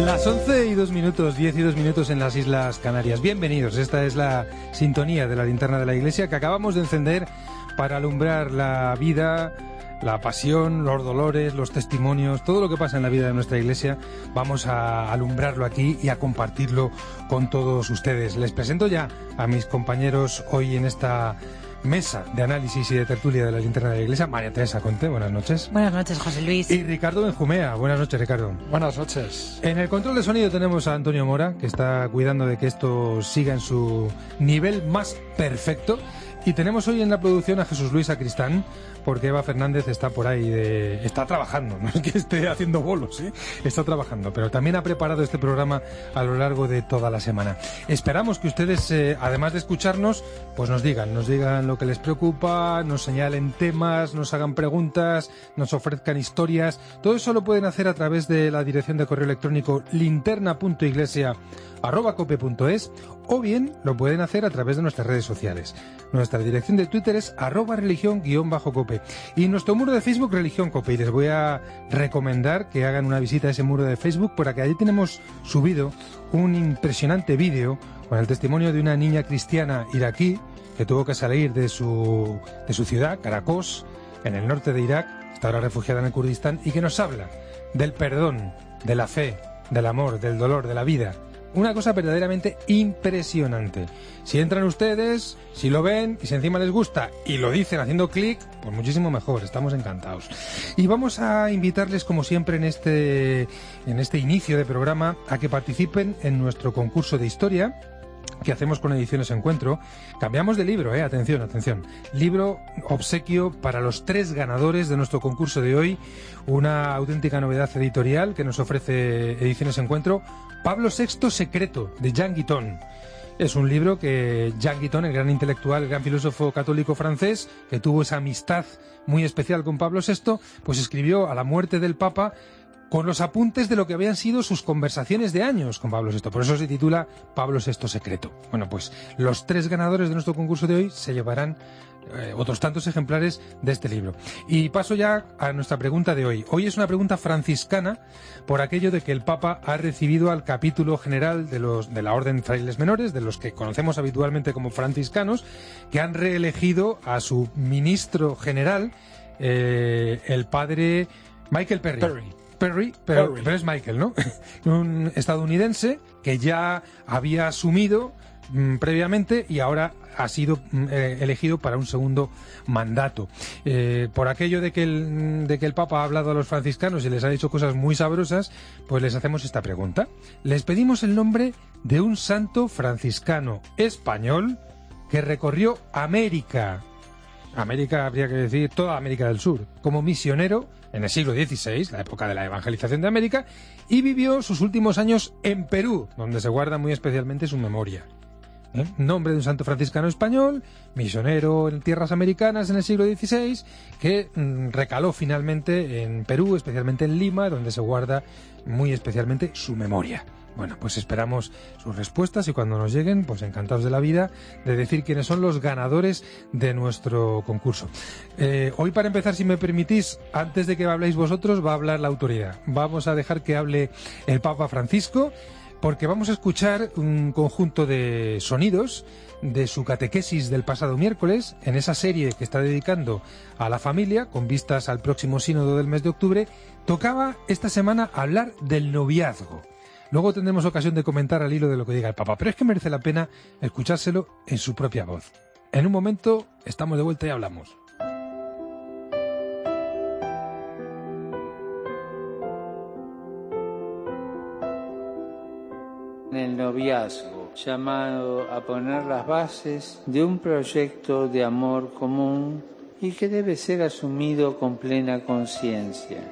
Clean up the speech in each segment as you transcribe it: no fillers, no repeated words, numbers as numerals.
Las 11:02, 10:02 en las Islas Canarias. Bienvenidos, esta es la sintonía de la linterna de la iglesia que acabamos de encender para alumbrar la vida, la pasión, los dolores, los testimonios, todo lo que pasa en la vida de nuestra iglesia. Vamos a alumbrarlo aquí y a compartirlo con todos ustedes. Les presento ya a mis compañeros hoy en esta mesa de análisis y de tertulia de la linterna de la iglesia. María Teresa Conte, buenas noches. Buenas noches, José Luis. Y Ricardo Benjumea, buenas noches, Ricardo. Buenas noches. En el control de sonido tenemos a Antonio Mora, que está cuidando de que esto siga en su nivel más perfecto. Y tenemos hoy en la producción a Jesús Luis Sacristán, porque Eva Fernández está por ahí, está trabajando, no es que esté haciendo bolos, ¿eh? Está trabajando, pero también ha preparado este programa a lo largo de toda la semana. Esperamos que ustedes, además de escucharnos, pues nos digan lo que les preocupa, nos señalen temas, nos hagan preguntas, nos ofrezcan historias. Todo eso lo pueden hacer a través de la dirección de correo electrónico linterna.iglesia@cope.es, o bien lo pueden hacer a través de nuestras redes sociales. Nuestra dirección de Twitter es @religión_cope y nuestro muro de Facebook Religión Cope. Y les voy a recomendar que hagan una visita a ese muro de Facebook, porque allí tenemos subido un impresionante vídeo con el testimonio de una niña cristiana iraquí que tuvo que salir de su ciudad, Caracos, en el norte de Irak, está ahora refugiada en el Kurdistán, y que nos habla del perdón, de la fe, del amor, del dolor, de la vida. Una cosa verdaderamente impresionante. Si entran ustedes, si lo ven y si encima les gusta y lo dicen haciendo clic, pues muchísimo mejor, estamos encantados. Y vamos a invitarles, como siempre en este inicio de programa, a que participen en nuestro concurso de historia que hacemos con Ediciones Encuentro. Cambiamos de libro, atención. Libro obsequio para los 3 ganadores de nuestro concurso de hoy. Una auténtica novedad editorial que nos ofrece Ediciones Encuentro. Pablo VI Secreto, de Jean Guiton. Es un libro que Jean Guiton, el gran intelectual, el gran filósofo católico francés, que tuvo esa amistad muy especial con Pablo VI, pues escribió a la muerte del Papa con los apuntes de lo que habían sido sus conversaciones de años con Pablo VI. Por eso se titula Pablo VI Secreto. Bueno, pues los 3 ganadores de nuestro concurso de hoy se llevarán otros tantos ejemplares de este libro. Y paso ya a nuestra pregunta de hoy. Hoy es una pregunta franciscana, por aquello de que el Papa ha recibido al capítulo general de la Orden Frailes Menores, de los que conocemos habitualmente como franciscanos, que han reelegido a su ministro general, el padre Michael Perry, pero es Michael, ¿no? Un estadounidense que ya había asumido previamente y ahora ha sido elegido para un segundo mandato. Por aquello de que el Papa ha hablado a los franciscanos y les ha dicho cosas muy sabrosas, pues les hacemos esta pregunta. Les pedimos el nombre de un santo franciscano español que recorrió América, habría que decir toda América del Sur, como misionero en el siglo XVI, la época de la evangelización de América, y vivió sus últimos años en Perú, donde se guarda muy especialmente su memoria. Nombre de un santo franciscano español, misionero en tierras americanas en el siglo XVI, que recaló finalmente en Perú, especialmente en Lima, donde se guarda muy especialmente su memoria. Bueno, pues esperamos sus respuestas y cuando nos lleguen, pues encantados de la vida de decir quiénes son los ganadores de nuestro concurso. Hoy, para empezar, si me permitís, antes de que habléis vosotros, va a hablar la autoridad. Vamos a dejar que hable el Papa Francisco, porque vamos a escuchar un conjunto de sonidos de su catequesis del pasado miércoles, en esa serie que está dedicando a la familia, con vistas al próximo sínodo del mes de octubre. Tocaba esta semana hablar del noviazgo. Luego tendremos ocasión de comentar al hilo de lo que diga el Papa, pero es que merece la pena escuchárselo en su propia voz. En un momento estamos de vuelta y hablamos. El noviazgo, llamado a poner las bases de un proyecto de amor común y que debe ser asumido con plena conciencia.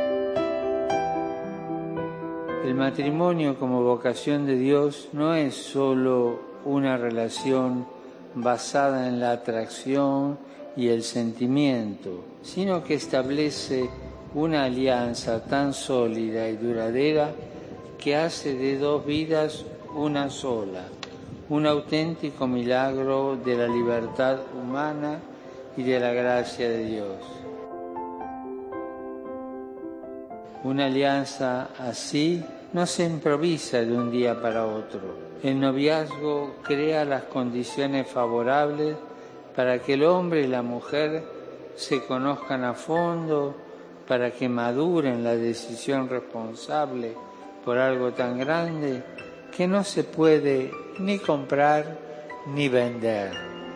El matrimonio como vocación de Dios no es solo una relación basada en la atracción y el sentimiento, sino que establece una alianza tan sólida y duradera que hace de 2 vidas una sola, un auténtico milagro de la libertad humana y de la gracia de Dios. Una alianza así no se improvisa de un día para otro. El noviazgo crea las condiciones favorables para que el hombre y la mujer se conozcan a fondo, para que maduren la decisión responsable por algo tan grande que no se puede ni comprar ni vender.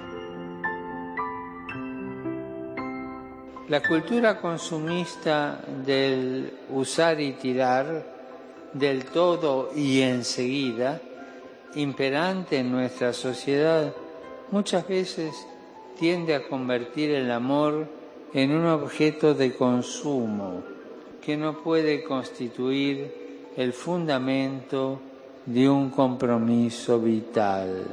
La cultura consumista del usar y tirar, del todo y enseguida, imperante en nuestra sociedad, muchas veces tiende a convertir el amor en un objeto de consumo que no puede constituir el fundamento de un compromiso vital.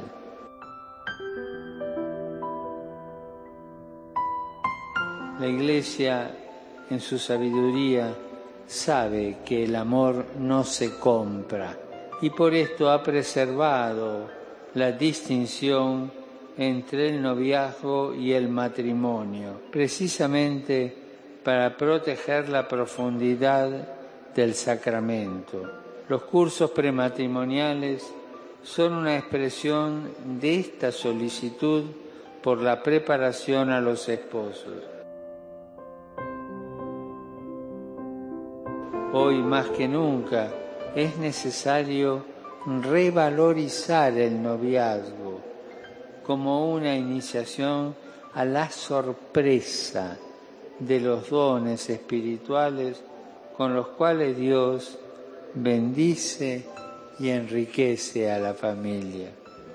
La Iglesia, en su sabiduría, sabe que el amor no se compra y por esto ha preservado la distinción entre el noviazgo y el matrimonio, precisamente para proteger la profundidad del sacramento. Los cursos prematrimoniales son una expresión de esta solicitud por la preparación a los esposos. Hoy más que nunca es necesario revalorizar el noviazgo como una iniciación a la sorpresa de los dones espirituales con los cuales Dios bendice y enriquece a la familia.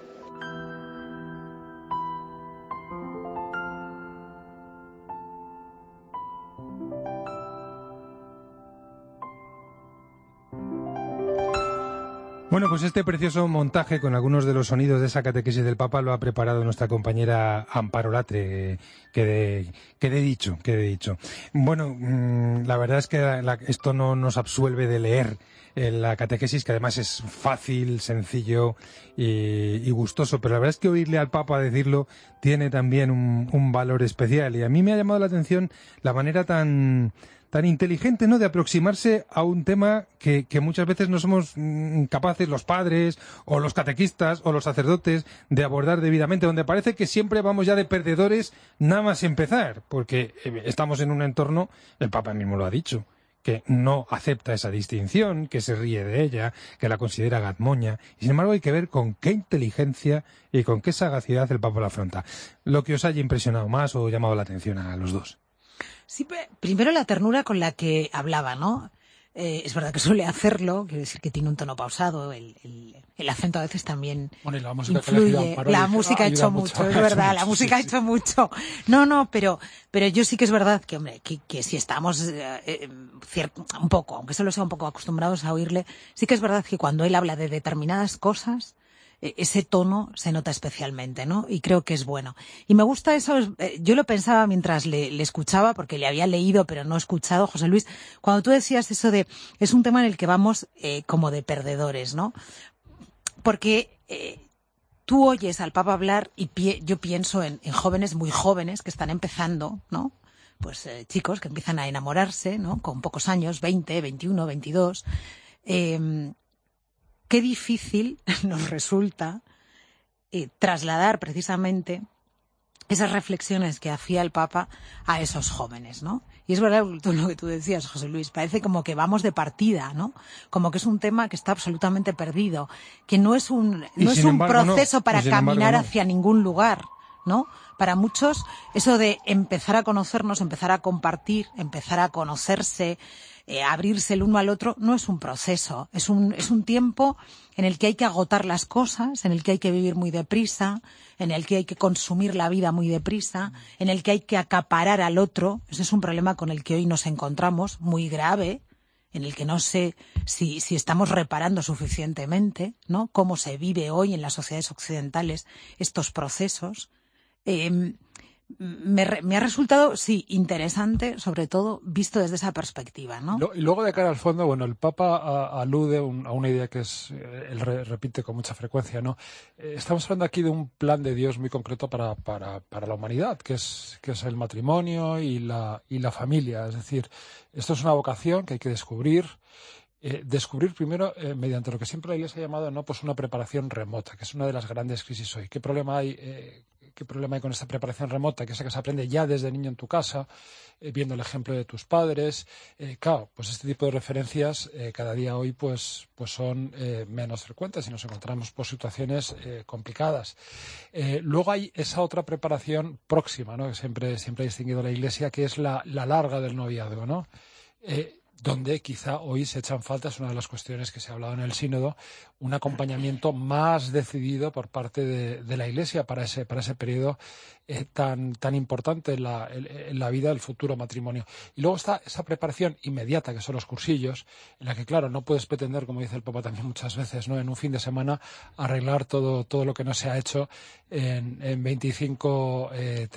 Bueno, pues este precioso montaje con algunos de los sonidos de esa catequesis del Papa lo ha preparado nuestra compañera Amparo Latre, que de dicho. Bueno, la verdad es que esto no nos absuelve de leer la catequesis, que además es fácil, sencillo y gustoso, pero la verdad es que oírle al Papa decirlo tiene también un valor especial, y a mí me ha llamado la atención la manera tan inteligente, ¿no?, de aproximarse a un tema que muchas veces no somos capaces los padres o los catequistas o los sacerdotes de abordar debidamente, donde parece que siempre vamos ya de perdedores nada más empezar, porque estamos en un entorno, el Papa mismo lo ha dicho, que no acepta esa distinción, que se ríe de ella, que la considera gazmoña, y sin embargo hay que ver con qué inteligencia y con qué sagacidad el Papa la afronta. Lo que os haya impresionado más o llamado la atención a los dos. Sí, primero la ternura con la que hablaba, ¿no? Es verdad que suele hacerlo, quiero decir que tiene un tono pausado, el acento a veces también bueno, y la música influye. La música ha hecho mucho, es verdad, la música ha hecho mucho. No, pero yo sí que es verdad que, hombre, que si estamos un poco, aunque solo sea un poco acostumbrados a oírle, sí que es verdad que cuando él habla de determinadas cosas, ese tono se nota especialmente, ¿no? Y creo que es bueno. Y me gusta eso, yo lo pensaba mientras le escuchaba, porque le había leído pero no escuchado, José Luis, cuando tú decías eso de, es un tema en el que vamos como de perdedores, ¿no? Porque tú oyes al Papa hablar y yo pienso en jóvenes muy jóvenes que están empezando, ¿no? Pues chicos que empiezan a enamorarse, ¿no? Con pocos años, 20, 21, 22, qué difícil nos resulta trasladar precisamente esas reflexiones que hacía el Papa a esos jóvenes, ¿no? Y es verdad lo que tú decías, José Luis, parece como que vamos de partida, ¿no? Como que es un tema que está absolutamente perdido, que no es un proceso para caminar hacia ningún lugar, ¿no? Para muchos, eso de empezar a conocernos, empezar a compartir, empezar a conocerse, abrirse el uno al otro, no es un proceso, es un tiempo en el que hay que agotar las cosas, en el que hay que vivir muy deprisa, en el que hay que consumir la vida muy deprisa, en el que hay que acaparar al otro. Ese es un problema con el que hoy nos encontramos, muy grave, en el que no sé si estamos reparando suficientemente, ¿no? Cómo se vive hoy en las sociedades occidentales estos procesos. Me ha resultado, sí, interesante, sobre todo visto desde esa perspectiva, ¿no? Y luego de cara al fondo, bueno, el Papa alude a una idea que él repite con mucha frecuencia, ¿no? Estamos hablando aquí de un plan de Dios muy concreto para la humanidad, que es el matrimonio y la familia. Es decir, esto es una vocación que hay que descubrir descubrir primero, mediante lo que siempre la Iglesia ha llamado, ¿no?, pues una preparación remota, que es una de las grandes crisis hoy. ¿Qué problema hay con esta preparación remota? Que es que se aprende ya desde niño en tu casa, viendo el ejemplo de tus padres. Claro, pues este tipo de referencias cada día hoy pues son menos frecuentes y nos encontramos por situaciones complicadas. Luego hay esa otra preparación próxima, ¿no?, que siempre ha distinguido la Iglesia, que es la larga del noviazgo, ¿no? Donde quizá hoy se echan falta, es una de las cuestiones que se ha hablado en el sínodo, un acompañamiento más decidido por parte de la Iglesia para ese periodo tan importante en la vida del futuro matrimonio. Y luego está esa preparación inmediata, que son los cursillos, en la que, claro, no puedes pretender, como dice el Papa también muchas veces, ¿no?, en un fin de semana arreglar todo lo que no se ha hecho en 25,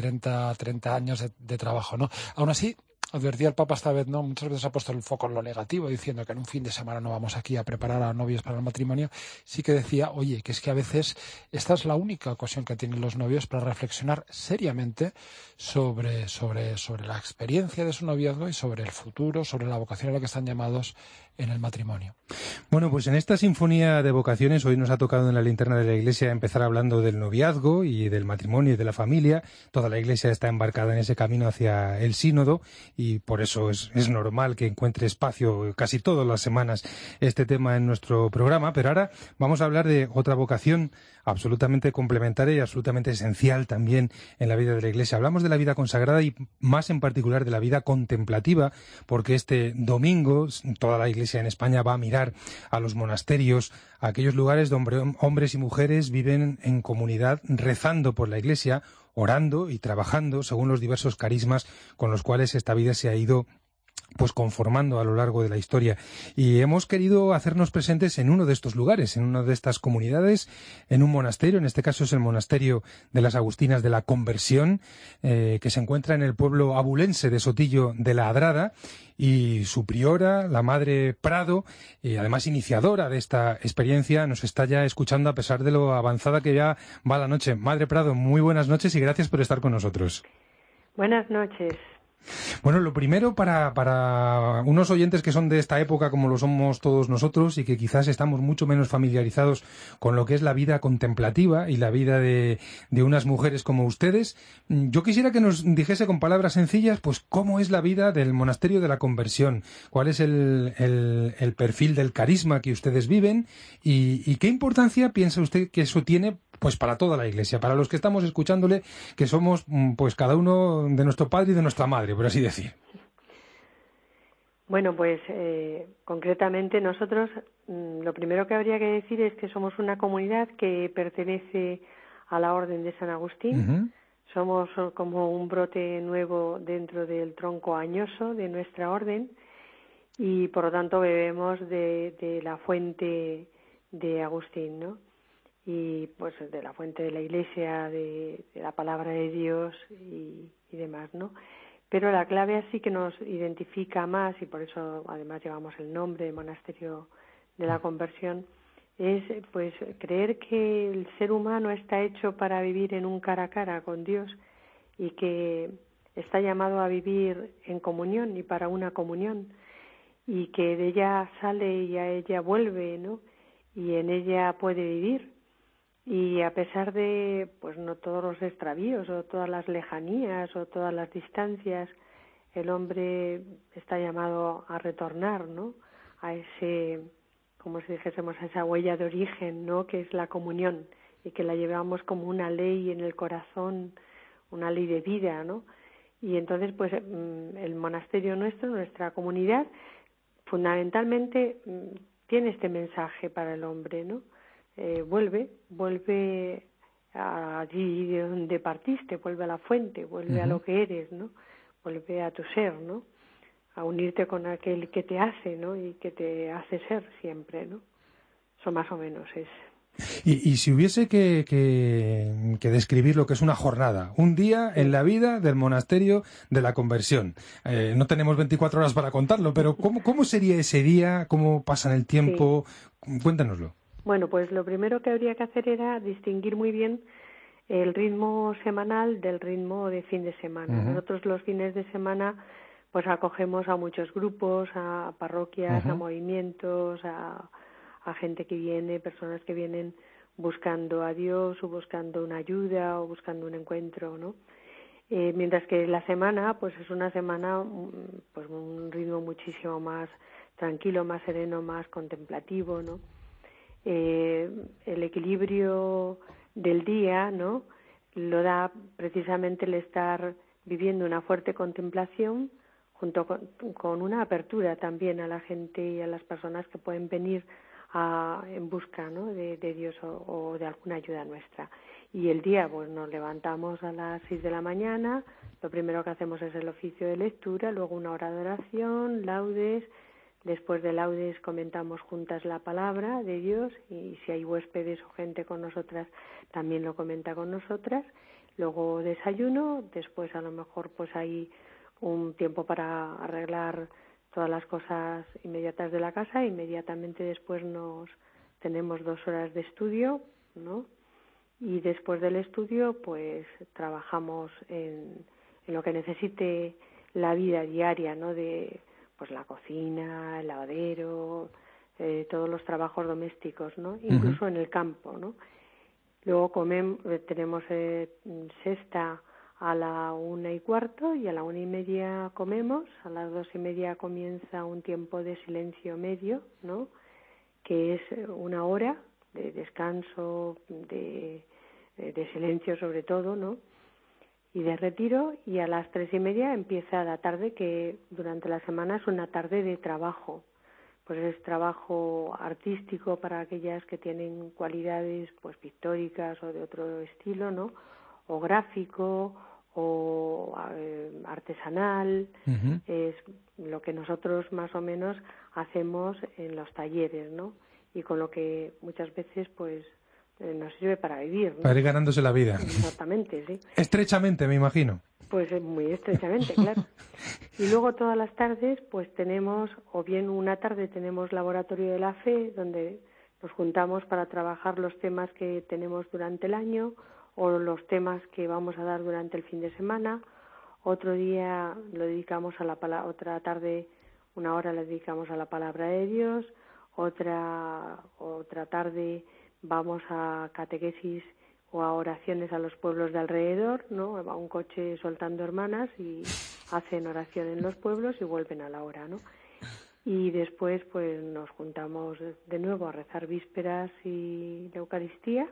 30 años de trabajo, ¿no? Aún así, advertía el Papa esta vez, ¿no? Muchas veces ha puesto el foco en lo negativo, diciendo que en un fin de semana no vamos aquí a preparar a novios para el matrimonio. Sí que decía, oye, que es que a veces esta es la única ocasión que tienen los novios para reflexionar seriamente sobre la experiencia de su noviazgo y sobre el futuro, sobre la vocación a la que están llamados en el matrimonio. Bueno, pues en esta sinfonía de vocaciones hoy nos ha tocado en la linterna de la Iglesia empezar hablando del noviazgo y del matrimonio y de la familia. Toda la Iglesia está embarcada en ese camino hacia el sínodo y por eso es normal que encuentre espacio casi todas las semanas este tema en nuestro programa. Pero ahora vamos a hablar de otra vocación absolutamente complementaria y absolutamente esencial también en la vida de la Iglesia. Hablamos de la vida consagrada y más en particular de la vida contemplativa, porque este domingo toda la Iglesia en España va a mirar a los monasterios, a aquellos lugares donde hombres y mujeres viven en comunidad rezando por la Iglesia, orando y trabajando según los diversos carismas con los cuales esta vida se ha ido pues conformando a lo largo de la historia. Y hemos querido hacernos presentes en uno de estos lugares, en una de estas comunidades, en un monasterio, en este caso es el monasterio de las Agustinas de la Conversión, que se encuentra en el pueblo abulense de Sotillo de la Adrada, y su priora, la Madre Prado, y además iniciadora de esta experiencia, nos está ya escuchando a pesar de lo avanzada que ya va la noche. Madre Prado, muy buenas noches y gracias por estar con nosotros. Buenas noches. Bueno, lo primero para unos oyentes que son de esta época como lo somos todos nosotros y que quizás estamos mucho menos familiarizados con lo que es la vida contemplativa y la vida de unas mujeres como ustedes, yo quisiera que nos dijese con palabras sencillas pues cómo es la vida del monasterio de la Conversión, cuál es el perfil del carisma que ustedes viven y qué importancia piensa usted que eso tiene pues para toda la Iglesia, para los que estamos escuchándole, que somos pues cada uno de nuestro padre y de nuestra madre, por así decir. Bueno, pues concretamente nosotros lo primero que habría que decir es que somos una comunidad que pertenece a la Orden de San Agustín. Uh-huh. Somos como un brote nuevo dentro del tronco añoso de nuestra orden y por lo tanto bebemos de la fuente de Agustín, ¿no? Y pues de la fuente de la Iglesia, de la palabra de Dios y demás, ¿no? Pero la clave así que nos identifica más, y por eso además llevamos el nombre de Monasterio de la Conversión, es pues creer que el ser humano está hecho para vivir en un cara a cara con Dios y que está llamado a vivir en comunión y para una comunión y que de ella sale y a ella vuelve, ¿no? Y en ella puede vivir. Y a pesar de pues no todos los extravíos o todas las lejanías o todas las distancias, el hombre está llamado a retornar, ¿no? A ese, como si dijésemos, a esa huella de origen, ¿no? Que es la comunión y que la llevamos como una ley en el corazón, una ley de vida, ¿no? Y entonces pues el monasterio nuestro, nuestra comunidad, fundamentalmente tiene este mensaje para el hombre, ¿no? Vuelve allí de donde partiste, vuelve a la fuente, vuelve uh-huh. a lo que eres, ¿no? Vuelve a tu ser, ¿no? A unirte con aquel que te hace, ¿no? Y que te hace ser siempre, ¿no? Eso más o menos es. Y si hubiese que describir lo que es una jornada, un día en la vida del monasterio de la Conversión. No tenemos 24 horas para contarlo, pero ¿cómo sería ese día? ¿Cómo pasa el tiempo? Sí. Cuéntanoslo. Bueno, pues lo primero que habría que hacer era distinguir muy bien el ritmo semanal del ritmo de fin de semana. Uh-huh. Nosotros los fines de semana pues acogemos a muchos grupos, a parroquias, a movimientos, a gente que viene, personas que vienen buscando a Dios o buscando una ayuda o buscando un encuentro, ¿no? Mientras que la semana, pues es una semana, pues un ritmo muchísimo más tranquilo, más sereno, más contemplativo, ¿no? El equilibrio del día, ¿no?, lo da precisamente el estar viviendo una fuerte contemplación junto con una apertura también a la gente y a las personas que pueden venir en busca, ¿no?, de Dios o de alguna ayuda nuestra. Y el día, pues nos levantamos a las 6 de la mañana, lo primero que hacemos es el oficio de lectura, luego una hora de oración, laudes. Después de laudes comentamos juntas la palabra de Dios y si hay huéspedes o gente con nosotras también lo comenta con nosotras. Luego desayuno, después a lo mejor pues hay un tiempo para arreglar todas las cosas inmediatas de la casa. Inmediatamente después tenemos 2 horas de estudio, ¿no? Y después del estudio pues trabajamos en lo que necesite la vida diaria, ¿no?, de pues la cocina, el lavadero, todos los trabajos domésticos, ¿no? Incluso en el campo, ¿no? Luego tenemos siesta a la 1:15 y a la 1:30 comemos. A las 2:30 comienza un tiempo de silencio medio, ¿no?, que es una hora de descanso, de silencio sobre todo, ¿no?, y de retiro, y a las 3:30 empieza la tarde, que durante la semana es una tarde de trabajo. Pues es trabajo artístico para aquellas que tienen cualidades pues pictóricas o de otro estilo, ¿no?, o gráfico o artesanal. Es lo que nosotros más o menos hacemos en los talleres, ¿no?, y con lo que muchas veces pues nos sirve para vivir, ¿no? Para ir ganándose la vida. Exactamente, sí. Estrechamente, me imagino. Pues muy estrechamente, claro. Y luego todas las tardes pues tenemos, o bien una tarde tenemos laboratorio de la fe, donde nos juntamos para trabajar los temas que tenemos durante el año o los temas que vamos a dar durante el fin de semana. Otro día lo dedicamos a otra tarde, una hora la dedicamos a la palabra de Dios. Otra tarde vamos a catequesis o a oraciones a los pueblos de alrededor, ¿no? Va un coche soltando hermanas y hacen oración en los pueblos y vuelven a la hora, ¿no? Y después pues nos juntamos de nuevo a rezar vísperas y la Eucaristía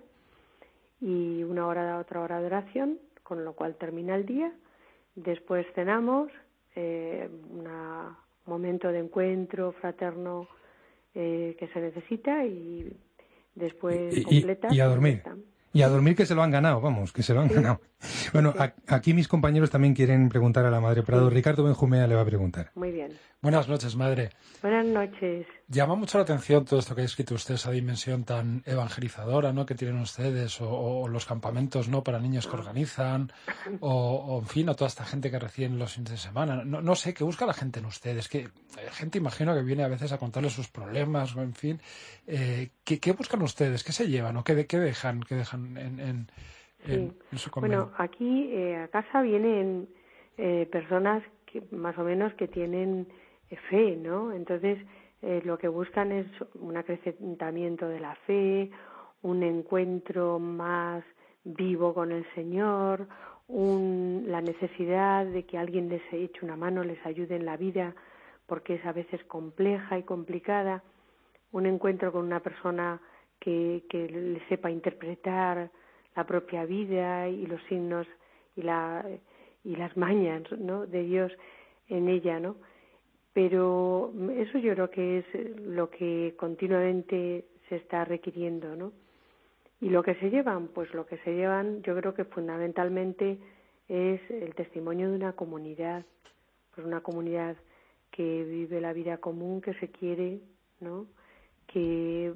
y otra hora de oración, con lo cual termina el día. Después cenamos, un momento de encuentro fraterno que se necesita, y después completa. Y a dormir. Y a dormir, que se lo han ganado, vamos, que se lo han ganado. Bueno, aquí mis compañeros también quieren preguntar a la Madre Prado. Ricardo Benjumea le va a preguntar. Muy bien. Buenas noches, Madre. Buenas noches. Llama mucho la atención todo esto que ha escrito usted, esa dimensión tan evangelizadora, ¿no?, que tienen ustedes, o los campamentos, ¿no?, para niños que organizan, o en fin, a toda esta gente que reciben los fines de semana. No sé, ¿qué busca la gente en ustedes? Que gente, imagino, que viene a veces a contarles sus problemas, o en fin. ¿Qué buscan ustedes? ¿Qué se llevan? ¿O qué dejan en su convenio? Bueno, aquí a casa vienen personas que más o menos que tienen fe, ¿no? Entonces lo que buscan es un acrecentamiento de la fe, un encuentro más vivo con el Señor, la necesidad de que alguien les eche una mano, les ayude en la vida, porque es a veces compleja y complicada, un encuentro con una persona que le sepa interpretar la propia vida y los signos y las mañas, ¿no?, de Dios en ella, ¿no? Pero eso yo creo que es lo que continuamente se está requiriendo, ¿no? Y lo que se llevan, pues lo que se llevan, yo creo que fundamentalmente es el testimonio de una comunidad, pues una comunidad que vive la vida común, que se quiere, ¿no?, que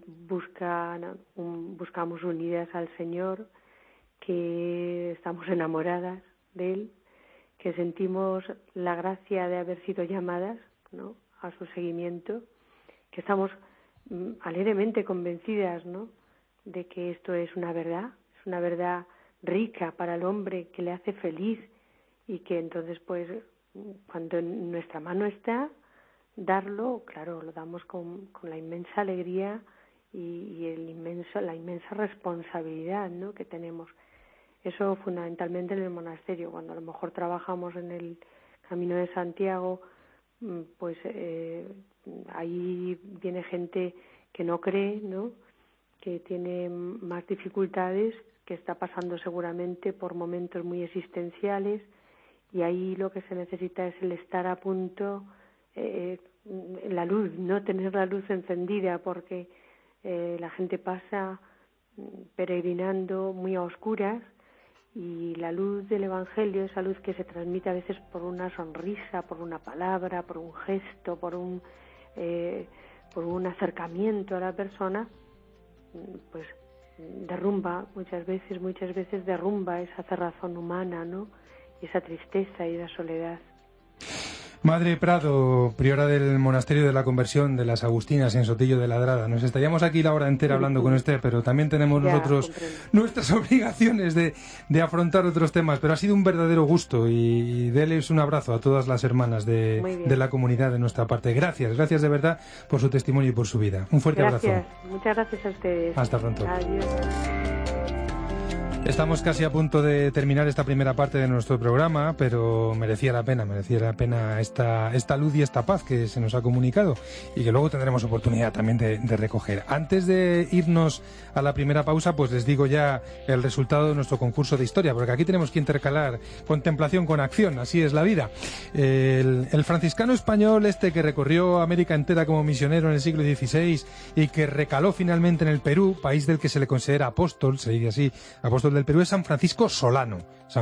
buscamos unidas al Señor, que estamos enamoradas de Él, que sentimos la gracia de haber sido llamadas, ¿no?, a su seguimiento, que estamos alegremente convencidas, ¿no?, de que esto es una verdad rica para el hombre, que le hace feliz, y que entonces pues cuando en nuestra mano está, darlo, claro, lo damos con la inmensa alegría y la inmensa responsabilidad, ¿no?, que tenemos. Eso fundamentalmente en el monasterio. Cuando a lo mejor trabajamos en el Camino de Santiago, pues ahí viene gente que no cree, ¿no?, que tiene más dificultades, que está pasando seguramente por momentos muy existenciales, y ahí lo que se necesita es el estar a punto, la luz, no tener la luz encendida, porque la gente pasa peregrinando muy a oscuras, y la luz del Evangelio, esa luz que se transmite a veces por una sonrisa, por una palabra, por un gesto, por un acercamiento a la persona, pues derrumba muchas veces derrumba esa cerrazón humana, ¿no?, y esa tristeza y la soledad. Madre Prado, priora del Monasterio de la Conversión de las Agustinas en Sotillo de Ladrada. Nos estaríamos aquí la hora entera hablando con usted, pero también tenemos nosotros nuestras obligaciones de afrontar otros temas. Pero ha sido un verdadero gusto, y déles un abrazo a todas las hermanas de la comunidad de nuestra parte. Gracias de verdad por su testimonio y por su vida. Un fuerte abrazo. Muchas gracias a ustedes. Hasta pronto. Adiós. Estamos casi a punto de terminar esta primera parte de nuestro programa, pero merecía la pena esta luz y esta paz que se nos ha comunicado, y que luego tendremos oportunidad también de recoger. Antes de irnos a la primera pausa, pues les digo ya el resultado de nuestro concurso de historia, porque aquí tenemos que intercalar contemplación con acción, así es la vida. El franciscano español que recorrió América entera como misionero en el siglo XVI y que recaló finalmente en el Perú, país del que se le considera apóstol, se dice así, apóstol del Perú, es San Francisco Solano,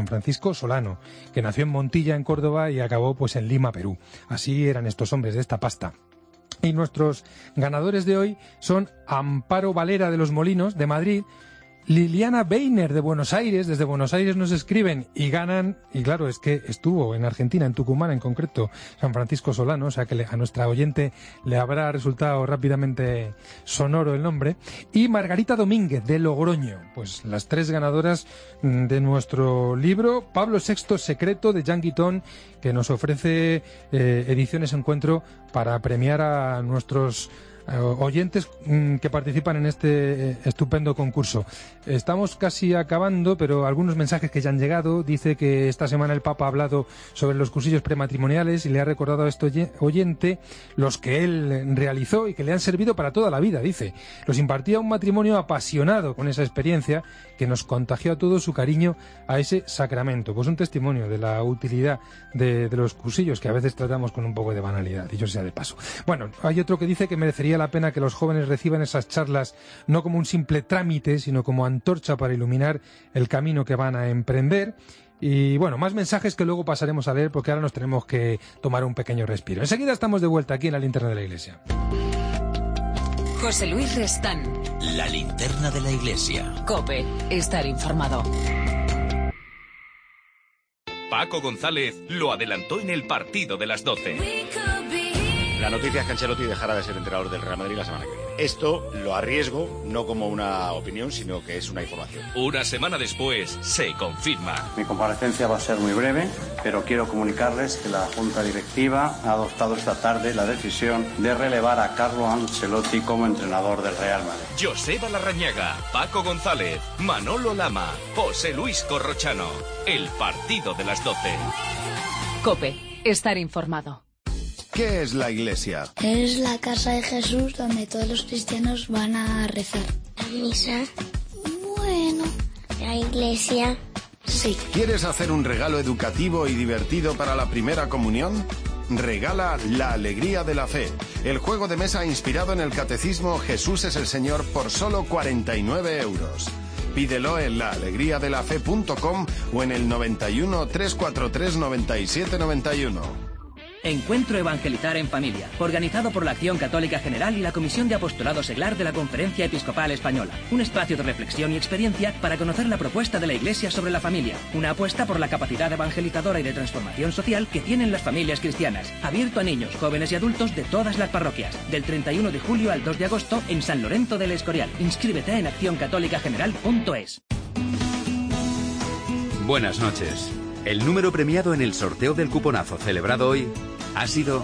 que nació en Montilla, en Córdoba, y acabó pues en Lima, Perú. Así eran estos hombres de esta pasta. Y nuestros ganadores de hoy son Amparo Valera de Los Molinos, de Madrid, Liliana Beiner de Buenos Aires. Desde Buenos Aires nos escriben y ganan, y claro, es que estuvo en Argentina, en Tucumán en concreto, San Francisco Solano, o sea que a nuestra oyente le habrá resultado rápidamente sonoro el nombre. Y Margarita Domínguez de Logroño, pues las tres ganadoras de nuestro libro Pablo VI Secreto, de Jean Guitton, que nos ofrece Ediciones Encuentro para premiar a nuestros oyentes que participan en este estupendo concurso. Estamos casi acabando, pero algunos mensajes que ya han llegado. Dice que esta semana el Papa ha hablado sobre los cursillos prematrimoniales y le ha recordado a este oyente los que él realizó y que le han servido para toda la vida. Dice, los impartía un matrimonio apasionado con esa experiencia que nos contagió a todos su cariño a ese sacramento. Pues un testimonio de la utilidad de los cursillos, que a veces tratamos con un poco de banalidad, dicho sea de paso. Bueno, hay otro que dice que merecería la pena que los jóvenes reciban esas charlas no como un simple trámite, sino como antorcha para iluminar el camino que van a emprender. Y bueno, más mensajes que luego pasaremos a leer, porque ahora nos tenemos que tomar un pequeño respiro. Enseguida estamos de vuelta aquí en la Linterna de la Iglesia. José Luis Restán. La Linterna de la Iglesia. COPE. Estar informado. Paco González lo adelantó en el partido de las 12. La noticia es que Ancelotti dejará de ser entrenador del Real Madrid la semana que viene. Esto lo arriesgo, no como una opinión, sino que es una información. Una semana después, se confirma. Mi comparecencia va a ser muy breve, pero quiero comunicarles que la Junta Directiva ha adoptado esta tarde la decisión de relevar a Carlo Ancelotti como entrenador del Real Madrid. Joseba Larrañaga, Paco González, Manolo Lama, José Luis Corrochano. El partido de las 12. COPE. Estar informado. ¿Qué es la Iglesia? Es la casa de Jesús donde todos los cristianos van a rezar. ¿La misa? Bueno. ¿La iglesia? Sí. ¿Quieres hacer un regalo educativo y divertido para la primera comunión? Regala La Alegría de la Fe, el juego de mesa inspirado en el catecismo Jesús es el Señor por solo 49 euros. Pídelo en laalegriadelafe.com o en el 91 343 97 91. Encuentro Evangelizar en Familia, organizado por la Acción Católica General y la Comisión de Apostolado Seglar de la Conferencia Episcopal Española. Un espacio de reflexión y experiencia para conocer la propuesta de la Iglesia sobre la familia. Una apuesta por la capacidad evangelizadora y de transformación social que tienen las familias cristianas. Abierto a niños, jóvenes y adultos de todas las parroquias. Del 31 de julio al 2 de agosto en San Lorenzo del Escorial. Inscríbete en accioncatolicageneral.es. Buenas noches. El número premiado en el sorteo del cuponazo celebrado hoy ha sido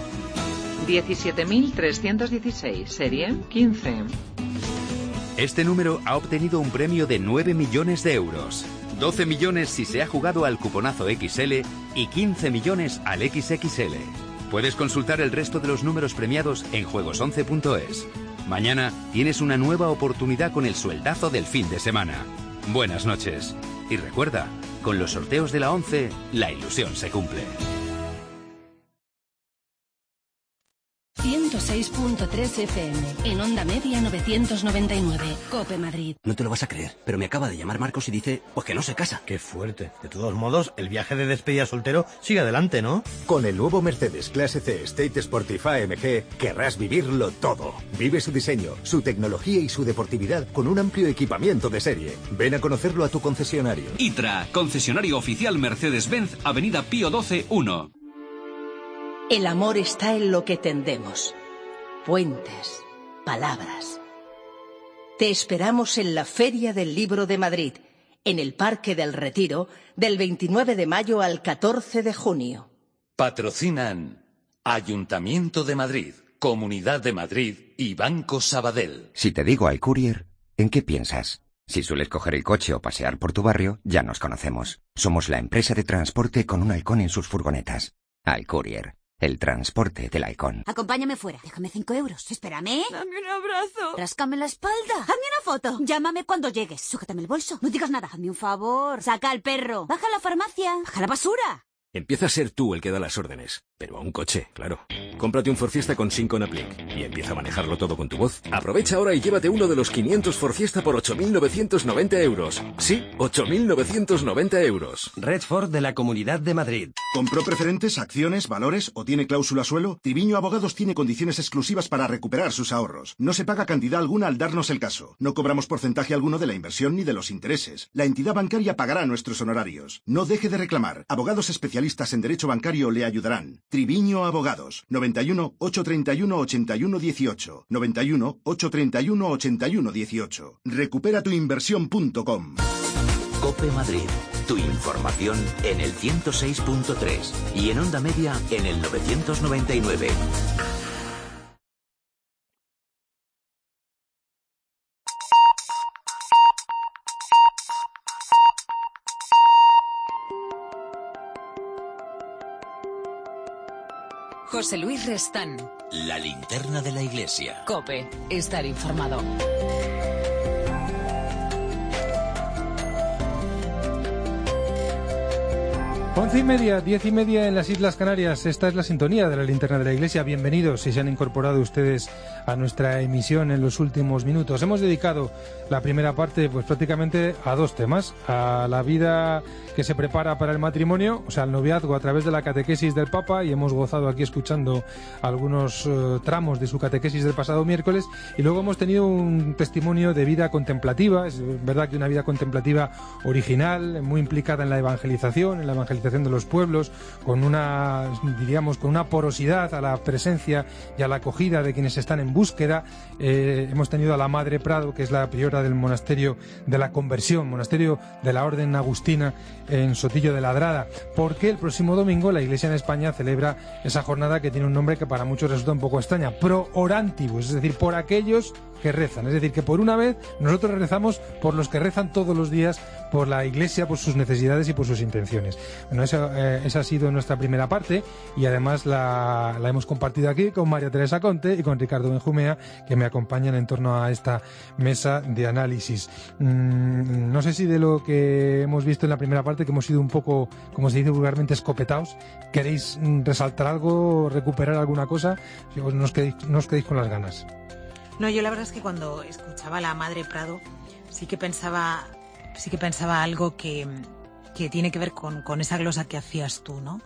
17.316, serie 15. Este número ha obtenido un premio de 9 millones de euros. 12 millones si se ha jugado al cuponazo XL y 15 millones al XXL. Puedes consultar el resto de los números premiados en juegos11.es. Mañana tienes una nueva oportunidad con el sueldazo del fin de semana. Buenas noches. Y recuerda, con los sorteos de la 11, la ilusión se cumple. 106.3 FM, en onda media 999, COPE Madrid. No te lo vas a creer, pero me acaba de llamar Marcos y dice, pues que no se casa. Qué fuerte. De todos modos, el viaje de despedida soltero sigue adelante, ¿no? Con el nuevo Mercedes Clase C State Sportif AMG querrás vivirlo todo. Vive su diseño, su tecnología y su deportividad con un amplio equipamiento de serie. Ven a conocerlo a tu concesionario. ITRA, concesionario oficial Mercedes-Benz, Avenida Pío XII, 1. El amor está en lo que tendemos. Puentes, palabras. Te esperamos en la Feria del Libro de Madrid, en el Parque del Retiro, del 29 de mayo al 14 de junio. Patrocinan Ayuntamiento de Madrid, Comunidad de Madrid y Banco Sabadell. Si te digo iCourier, ¿en qué piensas? Si sueles coger el coche o pasear por tu barrio, ya nos conocemos. Somos la empresa de transporte con un halcón en sus furgonetas. iCourier. El transporte del halcón. Acompáñame fuera. Déjame 5 euros. Espérame. Dame un abrazo. Ráscame la espalda. Hazme una foto. Llámame cuando llegues. Sujétame el bolso. No digas nada. Hazme un favor. Saca al perro. Baja a la farmacia. Baja la basura. Empieza a ser tú el que da las órdenes, pero a un coche, claro. Cómprate un Ford Fiesta con Syncon Uplink y empieza a manejarlo todo con tu voz. Aprovecha ahora y llévate uno de los 500 Ford Fiesta por 8.990 euros. Sí, 8.990 euros. Red Ford de la Comunidad de Madrid. ¿Compró preferentes, acciones, valores o tiene cláusula suelo? Triviño Abogados tiene condiciones exclusivas para recuperar sus ahorros. No se paga cantidad alguna al darnos el caso. No cobramos porcentaje alguno de la inversión ni de los intereses. La entidad bancaria pagará nuestros honorarios. No deje de reclamar. Abogados especialistas en derecho bancario le ayudarán. Triviño Abogados. 91 831 81 18. 91 831 81 18. Recuperatuinversión.com. COPE Madrid. Tu información en el 106.3 y en onda media en el 999. José Luis Restán. La linterna de la iglesia. COPE. Estar informado. 11:30, 10:30 en las Islas Canarias. Esta es la sintonía de la linterna de la iglesia. Bienvenidos si se han incorporado ustedes a nuestra emisión en los últimos minutos. Hemos dedicado la primera parte pues prácticamente a dos temas: a la vida que se prepara para el matrimonio, o sea, el noviazgo a través de la catequesis del Papa, y hemos gozado aquí escuchando algunos tramos de su catequesis del pasado miércoles, y luego hemos tenido un testimonio de vida contemplativa. Es verdad que una vida contemplativa original, muy implicada en la evangelización de los pueblos, con una, diríamos, con una porosidad a la presencia y a la acogida de quienes están en búsqueda. Hemos tenido a la Madre Prado, que es la priora del monasterio de la Conversión, monasterio de la Orden Agustina en Sotillo de Ladrada, porque el próximo domingo la Iglesia en España celebra esa jornada que tiene un nombre que para muchos resulta un poco extraña: pro orantibus, es decir, por aquellos que rezan. Es decir, que por una vez nosotros rezamos por los que rezan todos los días por la Iglesia, por sus necesidades y por sus intenciones. Bueno, esa ha sido nuestra primera parte, y además la hemos compartido aquí con María Teresa Conte y con Ricardo Benjumea, que me acompañan en torno a esta mesa de análisis. No sé si de lo que hemos visto en la primera parte, que hemos sido un poco, como se dice vulgarmente, escopetados, ¿queréis resaltar algo, recuperar alguna cosa? O no os quedéis con las ganas. No, yo la verdad es que cuando escuchaba a la Madre Prado sí que pensaba algo que tiene que ver con esa glosa que hacías tú, ¿no?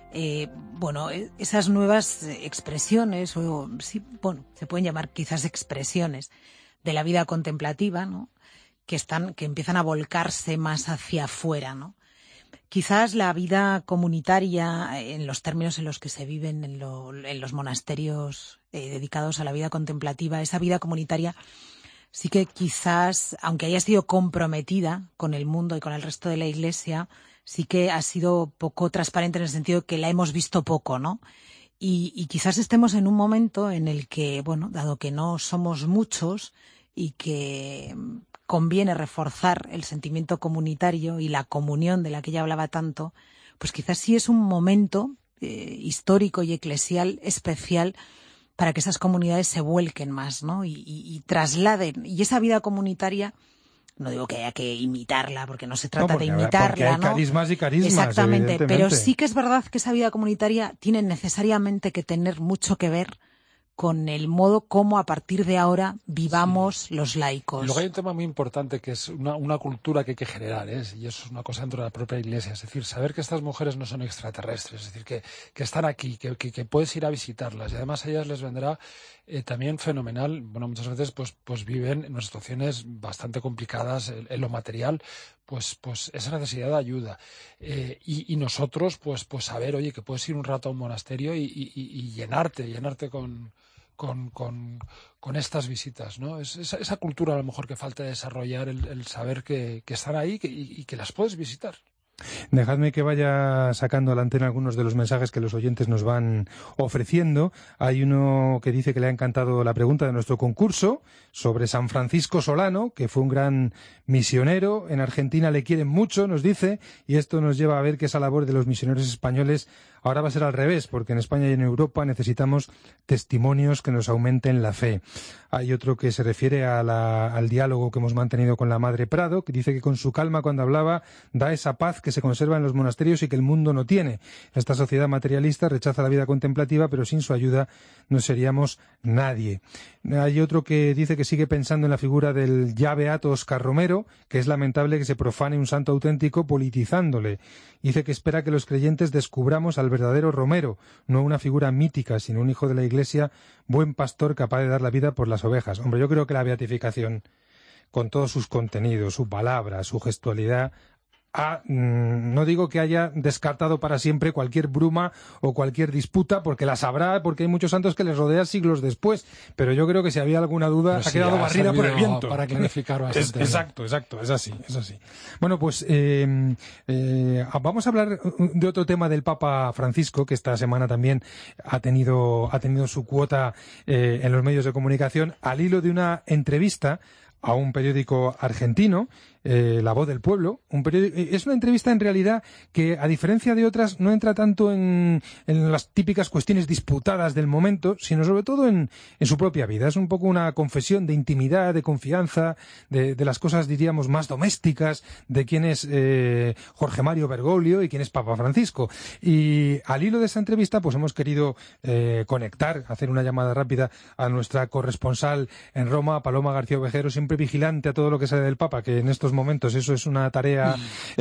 Bueno, esas nuevas expresiones, o sí, bueno, se pueden llamar quizás expresiones de la vida contemplativa, ¿no? Que empiezan a volcarse más hacia afuera, ¿no? Quizás la vida comunitaria, en los términos en los que se viven en los monasterios dedicados a la vida contemplativa, esa vida comunitaria sí que quizás, aunque haya sido comprometida con el mundo y con el resto de la Iglesia, sí que ha sido poco transparente en el sentido de que la hemos visto poco, ¿no? Y quizás estemos en un momento en el que, bueno, dado que no somos muchos y que conviene reforzar el sentimiento comunitario y la comunión de la que ella hablaba tanto, pues quizás sí es un momento histórico y eclesial especial para que esas comunidades se vuelquen más, ¿no? Y trasladen. Y esa vida comunitaria, no digo que haya que imitarla, porque no se trata de imitarla, porque hay ¿no? Carismas y carismas. Exactamente, pero sí que es verdad que esa vida comunitaria tiene necesariamente que tener mucho que ver con el modo como a partir de ahora vivamos los laicos. Y luego hay un tema muy importante que es una cultura que hay que generar, y eso es una cosa dentro de la propia Iglesia, es decir, saber que estas mujeres no son extraterrestres, es decir, que están aquí, que puedes ir a visitarlas y además a ellas les vendrá también fenomenal. Bueno, muchas veces pues viven en unas situaciones bastante complicadas en lo material, pues esa necesidad de ayuda y nosotros pues saber, oye, que puedes ir un rato a un monasterio y llenarte con estas visitas, ¿no? Es esa cultura a lo mejor que falta desarrollar, el saber que están ahí y que las puedes visitar. Dejadme que vaya sacando a la antena algunos de los mensajes que los oyentes nos van ofreciendo. Hay uno que dice que le ha encantado la pregunta de nuestro concurso sobre San Francisco Solano, que fue un gran misionero. En Argentina le quieren mucho, nos dice, y esto nos lleva a ver que esa labor de los misioneros españoles ahora va a ser al revés, porque en España y en Europa necesitamos testimonios que nos aumenten la fe. Hay otro que se refiere al diálogo que hemos mantenido con la Madre Prado, que dice que con su calma cuando hablaba da esa paz que se conserva en los monasterios y que el mundo no tiene. Esta sociedad materialista rechaza la vida contemplativa, pero sin su ayuda no seríamos nadie. Hay otro que dice que sigue pensando en la figura del ya beato Óscar Romero, que es lamentable que se profane un santo auténtico politizándole. Dice que espera que los creyentes descubramos al verdadero Romero, no una figura mítica, sino un hijo de la Iglesia, buen pastor capaz de dar la vida por las ovejas. Hombre, yo creo que la beatificación, con todos sus contenidos, su palabra, su gestualidad, no digo que haya descartado para siempre cualquier bruma o cualquier disputa, porque las habrá, porque hay muchos santos que les rodea siglos después, pero yo creo que si había alguna duda ha quedado barrida por el viento. Para clarificar bastante. Exacto, es así. Bueno, pues vamos a hablar de otro tema del Papa Francisco, que esta semana también ha tenido su cuota en los medios de comunicación, al hilo de una entrevista a un periódico argentino, La Voz del Pueblo. Es una entrevista en realidad que, a diferencia de otras, no entra tanto en las típicas cuestiones disputadas del momento, sino sobre todo en su propia vida. Es un poco una confesión de intimidad, de confianza, de las cosas, diríamos, más domésticas, de quién es Jorge Mario Bergoglio y quién es Papa Francisco. Y al hilo de esa entrevista, pues hemos querido conectar, hacer una llamada rápida a nuestra corresponsal en Roma, Paloma García Ovejero, siempre vigilante a todo lo que sale del Papa, que en estos momentos eso es una tarea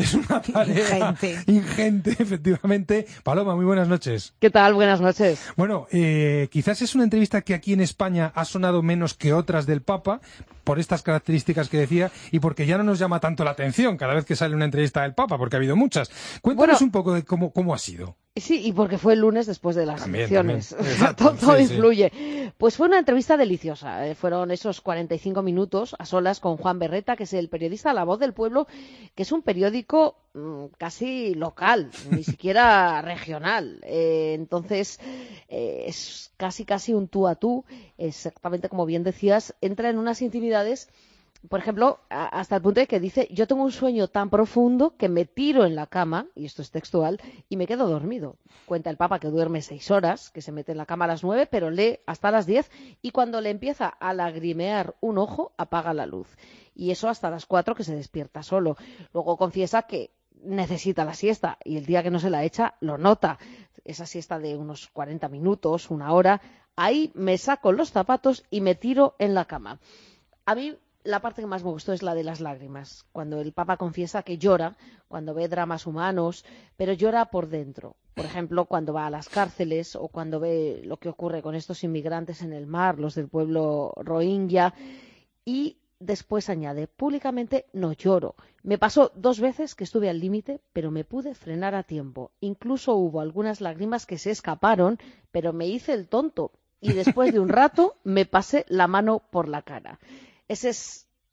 ingente, efectivamente. Paloma, muy buenas noches. ¿Qué tal? Buenas noches. Bueno, quizás es una entrevista que aquí en España ha sonado menos que otras del Papa, por estas características que decía, y porque ya no nos llama tanto la atención cada vez que sale una entrevista del Papa, porque ha habido muchas. Cuéntanos un poco de cómo ha sido. Sí, y porque fue el lunes después de las elecciones. Exacto, todo influye. Sí. Pues fue una entrevista deliciosa. Fueron esos 45 minutos a solas con Juan Berreta, que es el periodista La Voz del Pueblo, que es un periódico casi local, ni siquiera regional. Entonces, es casi un tú a tú. Exactamente como bien decías, entra en unas intimidades. Por ejemplo, hasta el punto de que dice: yo tengo un sueño tan profundo que me tiro en la cama, y esto es textual, y me quedo dormido. Cuenta el Papa que duerme 6 horas, que se mete en la cama a las 9, pero lee hasta las 10, y cuando le empieza a lagrimear un ojo, apaga la luz. Y eso hasta las 4, que se despierta solo. Luego confiesa que necesita la siesta, y el día que no se la echa, lo nota. Esa siesta de unos 40 minutos, 1 hora, ahí me saco los zapatos y me tiro en la cama. A mí la parte que más me gustó es la de las lágrimas, cuando el Papa confiesa que llora cuando ve dramas humanos, pero llora por dentro. Por ejemplo, cuando va a las cárceles o cuando ve lo que ocurre con estos inmigrantes en el mar, los del pueblo Rohingya, y después añade: públicamente no lloro. Me pasó 2 veces que estuve al límite, pero me pude frenar a tiempo. Incluso hubo algunas lágrimas que se escaparon, pero me hice el tonto y después de un rato me pasé la mano por la cara. Ese es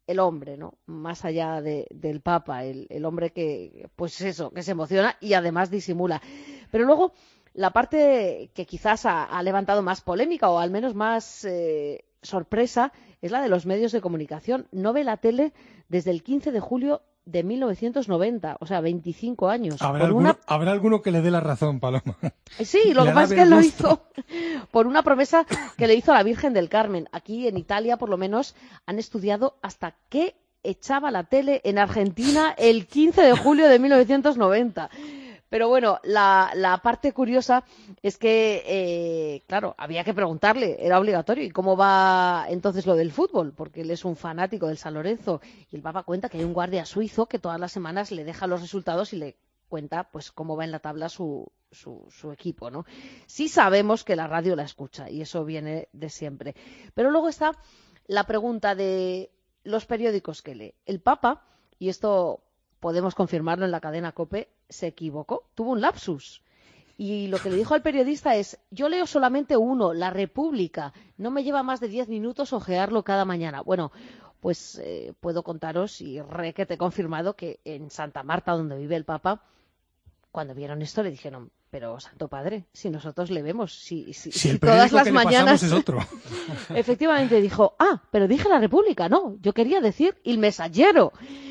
el hombre, ¿no? Más allá del Papa, el hombre que, pues eso, que se emociona y además disimula. Pero luego, la parte que quizás ha levantado más polémica o al menos más sorpresa es la de los medios de comunicación. No ve la tele desde el 15 de julio de 1990, o sea, 25 años. Habrá alguno que le dé la razón, Paloma. Sí, lo que pasa es que lo hizo por una promesa que le hizo a la Virgen del Carmen. Aquí en Italia, por lo menos, han estudiado hasta qué echaba la tele en Argentina el 15 de julio de 1990. Pero bueno, la parte curiosa es que, claro, había que preguntarle, era obligatorio. ¿Y cómo va entonces lo del fútbol? Porque él es un fanático del San Lorenzo. Y el Papa cuenta que hay un guardia suizo que todas las semanas le deja los resultados y le cuenta pues cómo va en la tabla su equipo, ¿no? Sí sabemos que la radio la escucha y eso viene de siempre. Pero luego está la pregunta de los periódicos que lee. El Papa, y esto podemos confirmarlo en la cadena COPE, se equivocó, tuvo un lapsus. Y lo que le dijo al periodista es: yo leo solamente uno, La República, no me lleva más de 10 minutos ojearlo cada mañana. Bueno, pues puedo contaros, y requete confirmado, que en Santa Marta, donde vive el Papa, cuando vieron esto le dijeron: pero Santo Padre, si nosotros le vemos, si todas las mañanas es otro. Efectivamente dijo: pero dije La República, no, yo quería decir El Messaggero.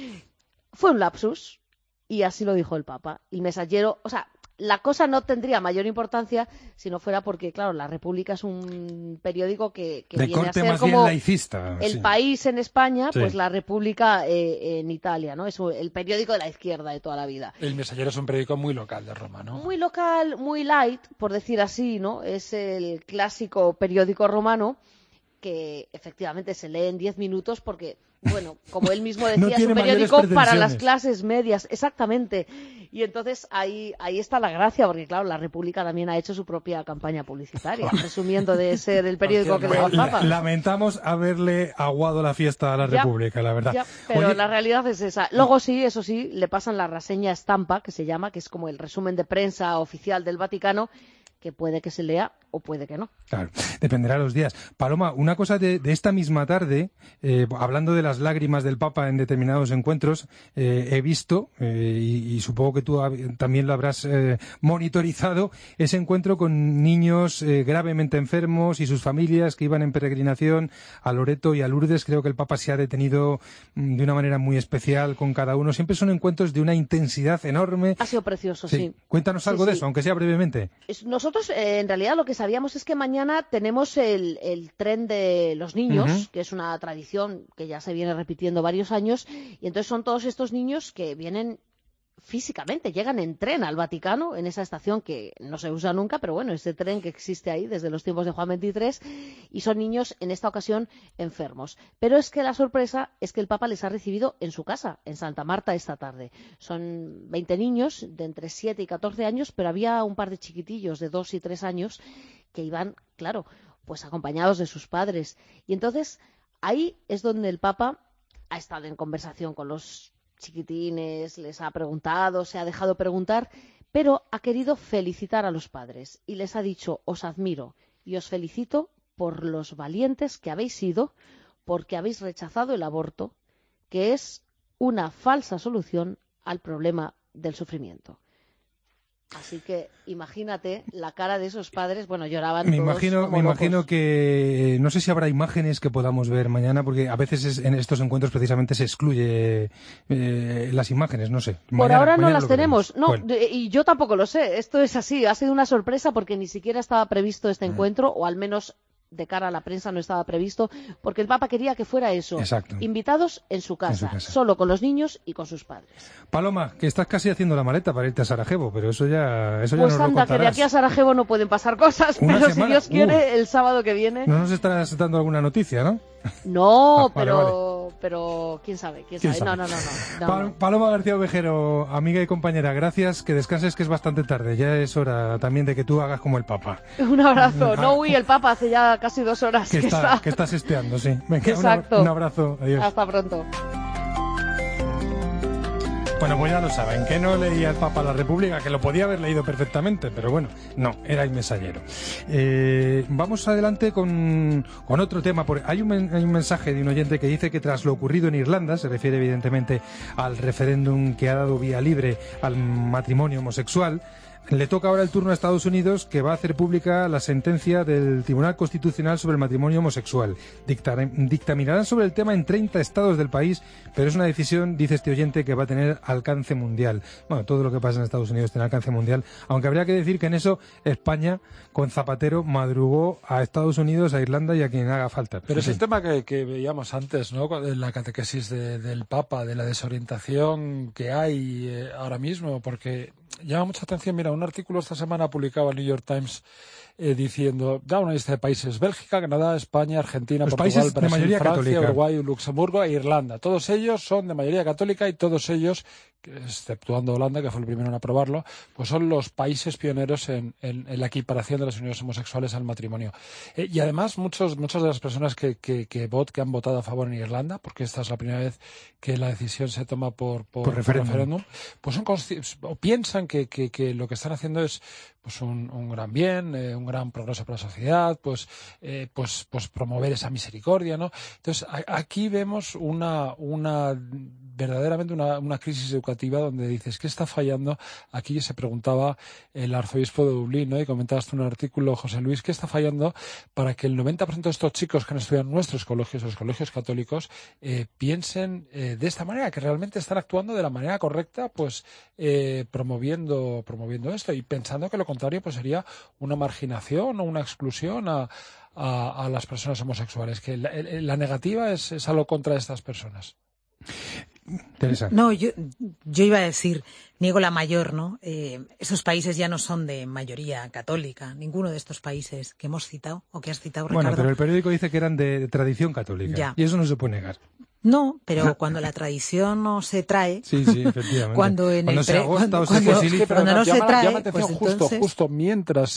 Fue un lapsus y así lo dijo el Papa. El Messaggero, o sea, la cosa no tendría mayor importancia si no fuera porque, claro, La República es un periódico que viene a ser como laicista, El País en España, pues La República en Italia, ¿no? Es el periódico de la izquierda de toda la vida. El Messaggero es un periódico muy local de Roma, ¿no? Muy local, muy light, por decir así, ¿no? Es el clásico periódico romano que efectivamente se lee en 10 minutos porque, bueno, como él mismo decía, no es un periódico para las clases medias, exactamente. Y entonces ahí está la gracia, porque claro, La República también ha hecho su propia campaña publicitaria, presumiendo de ser el periódico que lee el Papa. Lamentamos haberle aguado la fiesta a La República, la verdad. Pero la realidad es esa. Luego sí, eso sí, le pasan la reseña estampa, que se llama, que es como el resumen de prensa oficial del Vaticano, que puede que se lea o puede que no. Claro, dependerá de los días. Paloma, una cosa de esta misma tarde, hablando de las lágrimas del Papa en determinados encuentros, he visto, y supongo que tú también lo habrás monitorizado, ese encuentro con niños gravemente enfermos y sus familias que iban en peregrinación a Loreto y a Lourdes. Creo que el Papa se ha detenido de una manera muy especial con cada uno. Siempre son encuentros de una intensidad enorme. Ha sido precioso, sí. Cuéntanos algo de eso, aunque sea brevemente. Nosotros, en realidad, lo que sabíamos es que mañana tenemos el tren de los niños, que es una tradición que ya se viene repitiendo varios años, y entonces son todos estos niños que vienen físicamente, llegan en tren al Vaticano, en esa estación que no se usa nunca, pero bueno, ese tren que existe ahí desde los tiempos de Juan XXIII, y son niños, en esta ocasión, enfermos. Pero es que la sorpresa es que el Papa les ha recibido en su casa, en Santa Marta, esta tarde. Son 20 niños de entre 7 y 14 años, pero había un par de chiquitillos de 2 y 3 años que iban, claro, pues acompañados de sus padres. Y entonces, ahí es donde el Papa ha estado en conversación con los chiquitines, les ha preguntado, se ha dejado preguntar, pero ha querido felicitar a los padres y les ha dicho: os admiro y os felicito por los valientes que habéis sido, porque habéis rechazado el aborto, que es una falsa solución al problema del sufrimiento. Así que imagínate la cara de esos padres, bueno, lloraban me todos imagino que no sé si habrá imágenes que podamos ver mañana, porque a veces en estos encuentros precisamente se excluye las imágenes, no sé. Por ahora no las tenemos, no, bueno. Y yo tampoco lo sé, esto es así, ha sido una sorpresa porque ni siquiera estaba previsto este encuentro, o al menos de cara a la prensa no estaba previsto, porque el Papa quería que fuera eso. Exacto. Invitados en su casa, solo con los niños y con sus padres. Paloma, que estás casi haciendo la maleta para irte a Sarajevo, pero eso ya pues nos lo contarás. Anda, que de aquí a Sarajevo no pueden pasar cosas, pero semana, si Dios quiere, el sábado que viene... No nos estarás dando alguna noticia, ¿no? No, pero quién sabe. No. Paloma García Ovejero, amiga y compañera, gracias, que descanses, que es bastante tarde, ya es hora también de que tú hagas como el Papa. Un abrazo. El Papa hace ya casi 2 horas que está sesteando, sí. Exacto. Un abrazo, adiós. Hasta pronto. Bueno, pues ya lo saben, que no leía el Papa La República, que lo podía haber leído perfectamente, pero bueno, no, era el mensajero. Vamos adelante con otro tema. Hay un mensaje de un oyente que dice que tras lo ocurrido en Irlanda, se refiere evidentemente al referéndum que ha dado vía libre al matrimonio homosexual, le toca ahora el turno a Estados Unidos, que va a hacer pública la sentencia del Tribunal Constitucional sobre el matrimonio homosexual. Dictaminarán sobre el tema en 30 estados del país, pero es una decisión, dice este oyente, que va a tener alcance mundial. Bueno, todo lo que pasa en Estados Unidos tiene alcance mundial, aunque habría que decir que en eso España, con Zapatero, madrugó a Estados Unidos, a Irlanda y a quien haga falta. Pero es el tema que veíamos antes, ¿no? La catequesis del Papa, de la desorientación que hay ahora mismo, porque llama mucha atención. Mira, un artículo esta semana publicaba el New York Times diciendo, da una lista de países: Bélgica, Canadá, España, Argentina, los Portugal, países de Brasil, mayoría Francia, católica, Uruguay, Luxemburgo e Irlanda. Todos ellos son de mayoría católica y todos ellos, exceptuando Holanda, que fue el primero en aprobarlo, pues son los países pioneros en la equiparación de las uniones homosexuales al matrimonio. Y además, muchas de las personas que han votado a favor en Irlanda, porque esta es la primera vez que la decisión se toma por referéndum, pues piensan que lo que están haciendo es pues un gran bien, un gran progreso para la sociedad, pues promover esa misericordia, ¿no? Entonces aquí vemos verdaderamente una crisis educativa donde dices, ¿qué está fallando? Aquí se preguntaba el arzobispo de Dublín, ¿no? Y comentabas tú en un artículo, José Luis, ¿qué está fallando para que el 90% de estos chicos que han estudiado en nuestros colegios, los colegios católicos, piensen de esta manera, que realmente están actuando de la manera correcta, pues promoviendo esto, y pensando que lo contrario pues sería una marginación o una exclusión a las personas homosexuales, que la negativa es algo contra estas personas. Teresa. No, yo iba a decir, niego la mayor, ¿no? Esos países ya no son de mayoría católica, ninguno de estos países que hemos citado o que has citado, Ricardo. Bueno, pero el periódico dice que eran de tradición católica, ya. Y eso no se puede negar. No, pero cuando la tradición no se trae, sí, efectivamente. Cuando se agota o se fosiliza, cuando no se trae, pues justo mientras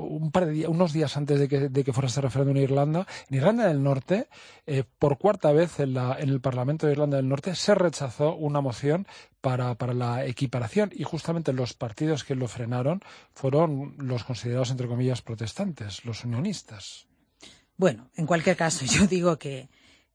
unos días antes de que fuera este referéndum en Irlanda del Norte, por cuarta vez en el Parlamento de Irlanda del Norte se rechazó una moción para la equiparación, y justamente los partidos que lo frenaron fueron los considerados entre comillas protestantes, los unionistas. Bueno, en cualquier caso, yo digo que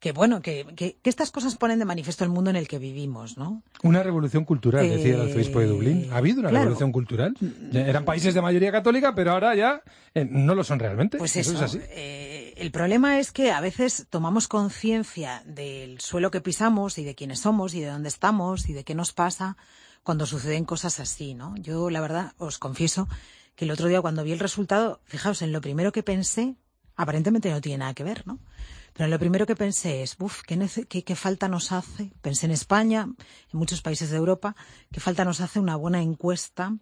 estas cosas ponen de manifiesto el mundo en el que vivimos, ¿no? Una revolución cultural, decía el arzobispo de Dublín. ¿Ha habido una revolución cultural? Eran países de mayoría católica, pero ahora ya no lo son realmente. Pues eso es así. El problema es que a veces tomamos conciencia del suelo que pisamos y de quiénes somos y de dónde estamos y de qué nos pasa cuando suceden cosas así, ¿no? Yo, la verdad, os confieso que el otro día cuando vi el resultado, fijaos, en lo primero que pensé, aparentemente no tiene nada que ver, ¿no? Pero lo primero que pensé es, ¿qué falta nos hace? Pensé en España, en muchos países de Europa, ¿qué falta nos hace una buena encuesta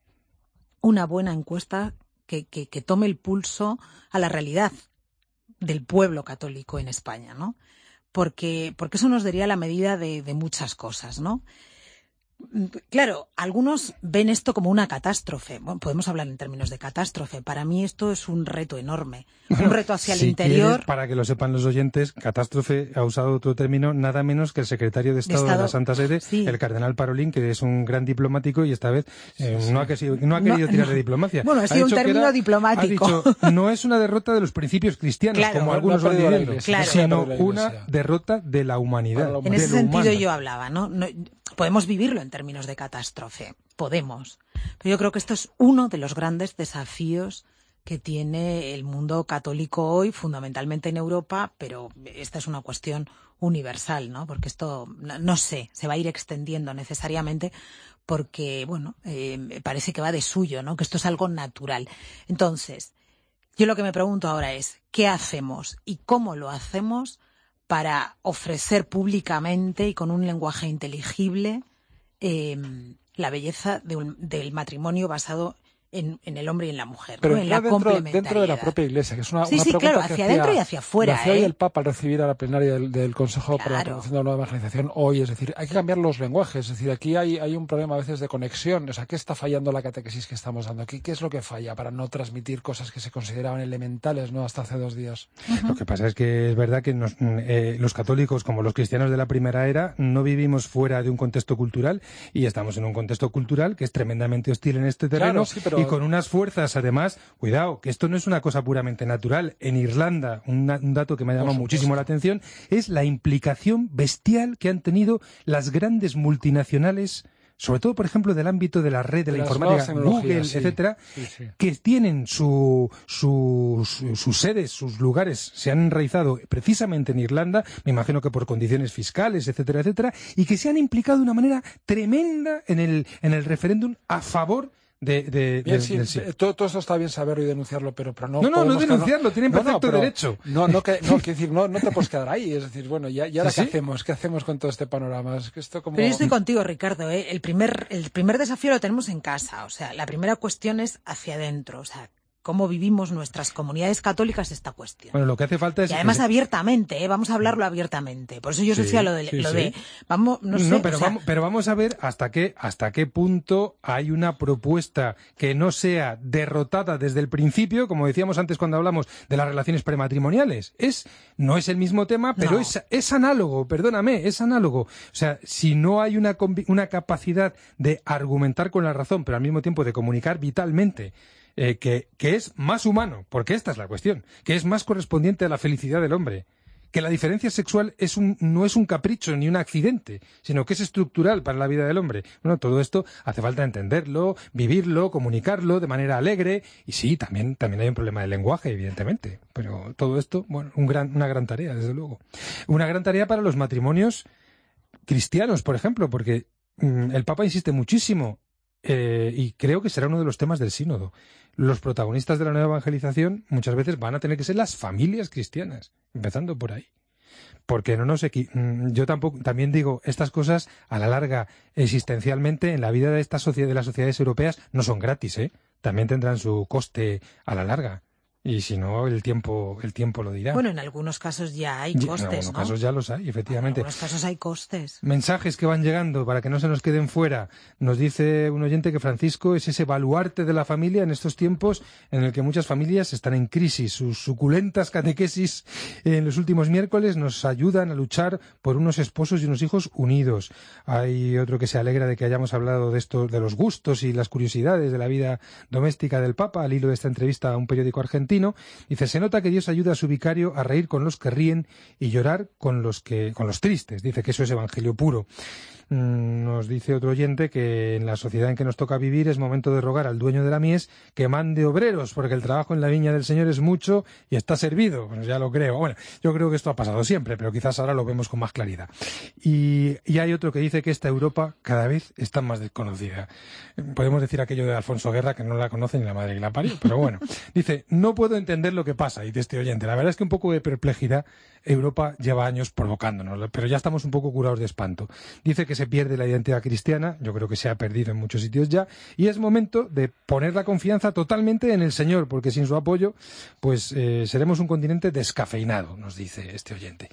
que tome el pulso a la realidad del pueblo católico en España, ¿no? Porque eso nos daría la medida de muchas cosas, ¿no? Claro, algunos ven esto como una catástrofe. Bueno, podemos hablar en términos de catástrofe. Para mí esto es un reto enorme, un reto hacia el interior. Para que lo sepan los oyentes, catástrofe ha usado otro término nada menos que el secretario de Estado de la Santa Sede, sí. El cardenal Parolin, que es un gran diplomático y esta vez no ha querido tirar de diplomacia. Bueno, ha sido un término diplomático. Ha dicho, no es una derrota de los principios cristianos, claro, como algunos van diciendo, sino una derrota de la humanidad. En ese sentido yo hablaba, ¿no? Podemos vivirlo en términos de catástrofe, podemos. Pero yo creo que esto es uno de los grandes desafíos que tiene el mundo católico hoy, fundamentalmente en Europa, pero esta es una cuestión universal, ¿no? Porque esto, no sé, se va a ir extendiendo necesariamente porque, parece que va de suyo, ¿no? Que esto es algo natural. Entonces, yo lo que me pregunto ahora es, ¿qué hacemos y cómo lo hacemos para ofrecer públicamente y con un lenguaje inteligible la belleza del matrimonio basado en el hombre y en la mujer, pero ¿no? En la dentro de la propia Iglesia, que es una sí, pregunta claro, que hacia adentro y hacia afuera. Hacía hoy el Papa al recibir a la plenaria del Consejo para la Promoción de la Nueva Evangelización hoy. Es decir, hay que cambiar los lenguajes. Es decir, aquí hay un problema a veces de conexión. O sea, ¿qué está fallando la catequesis que estamos dando aquí? ¿Qué es lo que falla para no transmitir cosas que se consideraban elementales, ¿no?, hasta hace 2 días? Lo que pasa es que es verdad que los católicos, como los cristianos de la primera era, no vivimos fuera de un contexto cultural y estamos en un contexto cultural que es tremendamente hostil en este terreno, y con unas fuerzas, además, cuidado, que esto no es una cosa puramente natural. En Irlanda, un dato que me ha llamado muchísimo la atención es la implicación bestial que han tenido las grandes multinacionales, sobre todo, por ejemplo, del ámbito de la red, de la informática, Google, etcétera, que tienen sus sedes, sus lugares, se han enraizado precisamente en Irlanda, me imagino que por condiciones fiscales, etcétera, etcétera, y que se han implicado de una manera tremenda en el referéndum a favor del sí. Todo esto está bien saberlo y denunciarlo, pero no denunciarlo, tienen perfecto derecho. No, quiero decir, no te puedes quedar ahí. Es decir, bueno, ¿y ahora qué hacemos? ¿Qué hacemos con todo este panorama? Es que esto como... Pero yo estoy contigo, Ricardo, ¿eh? El primer desafío lo tenemos en casa. O sea, la primera cuestión es hacia adentro. O sea, cómo vivimos nuestras comunidades católicas esta cuestión. Bueno, lo que hace falta es... Y además abiertamente, vamos a hablarlo abiertamente. Por eso yo decía lo de... Vamos, no sé... Pero vamos a ver hasta qué punto hay una propuesta que no sea derrotada desde el principio, como decíamos antes cuando hablamos de las relaciones prematrimoniales. No es el mismo tema, pero es análogo, perdóname, es análogo. O sea, si no hay una capacidad de argumentar con la razón, pero al mismo tiempo de comunicar vitalmente, que es más humano, porque esta es la cuestión, que es más correspondiente a la felicidad del hombre, que la diferencia sexual no es un capricho ni un accidente, sino que es estructural para la vida del hombre. Bueno, todo esto hace falta entenderlo, vivirlo, comunicarlo de manera alegre, y sí, también hay un problema de lenguaje, evidentemente, pero todo esto, bueno, una gran tarea, desde luego. Una gran tarea para los matrimonios cristianos, por ejemplo, porque el Papa insiste muchísimo, y creo que será uno de los temas del sínodo. Los protagonistas de la nueva evangelización muchas veces van a tener que ser las familias cristianas, empezando por ahí. Porque yo también digo, estas cosas a la larga, existencialmente, en la vida de las sociedades europeas no son gratis, también tendrán su coste a la larga. Y si no, el tiempo lo dirá. Bueno, en algunos casos ya hay costes, en algunos casos ya los hay, efectivamente. En algunos casos hay costes. Mensajes que van llegando para que no se nos queden fuera. Nos dice un oyente que Francisco es ese baluarte de la familia en estos tiempos en el que muchas familias están en crisis. Sus suculentas catequesis en los últimos miércoles nos ayudan a luchar por unos esposos y unos hijos unidos. Hay otro que se alegra de que hayamos hablado de esto, de los gustos y las curiosidades de la vida doméstica del Papa, al hilo de esta entrevista a un periódico argentino. Dice, se nota que Dios ayuda a su vicario a reír con los que ríen y llorar con los tristes. Dice que eso es evangelio puro. Nos dice otro oyente que en la sociedad en que nos toca vivir es momento de rogar al dueño de la mies que mande obreros, porque el trabajo en la viña del Señor es mucho y está servido. Pues ya lo creo. Bueno, yo creo que esto ha pasado siempre, pero quizás ahora lo vemos con más claridad. Y hay otro que dice que esta Europa cada vez está más desconocida. Podemos decir aquello de Alfonso Guerra, que no la conoce ni la madre que la parió, pero bueno. Dice, no puedo entender lo que pasa, dice este oyente. La verdad es que un poco de perplejidad Europa lleva años provocándonos, pero ya estamos un poco curados de espanto. Dice que se pierde la identidad cristiana, yo creo que se ha perdido en muchos sitios ya, y es momento de poner la confianza totalmente en el Señor, porque sin su apoyo, pues seremos un continente descafeinado, nos dice este oyente.